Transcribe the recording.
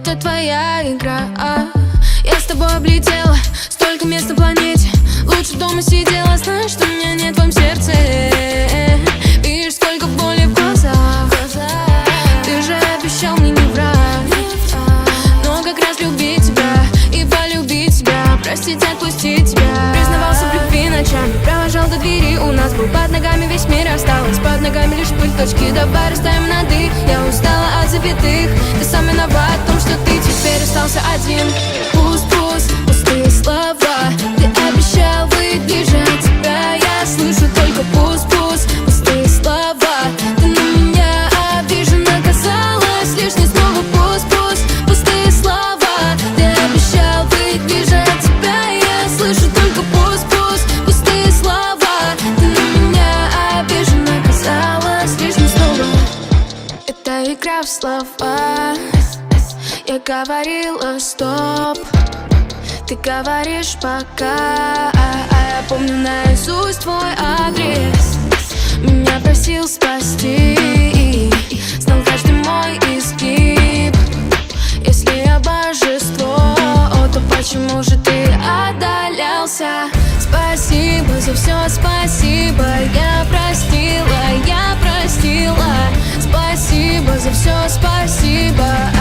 это твоя игра. Я с тобой облетела столько мест на планете. Лучше дома сидела, знаешь, что меня нет в твоем сердце. Видишь, сколько боли в глазах. Ты же обещал мне не врать, но как раз любить тебя и полюбить тебя, простить, отпустить тебя. Признавался в любви ночами, провожал до двери. У нас был под ногами весь мир, осталось под ногами лишь пыль. Точки давай расставим на «ты». Я устала от запятых. Ты сам виноват в том, что ты теперь остался один. Пусть пустые слова. Ты обещал выйти же от тебя. Я слышу только пусть пустые слова. Ты на меня обижен, оказалось лишней снова. Пусть пустые слова. Ты обещал выйти же от тебя. Я слышу только пусть пустые слова. Ты на меня обижен, оказалось лишней снова. Это игра в слова. Я говорила стоп, ты говоришь пока. Я помню наизусть твой адрес. Меня просил спасти, знал каждый мой изгиб. Если я божество, то почему же ты отдалялся? Спасибо за все, спасибо. Я простила. Спасибо за все, спасибо.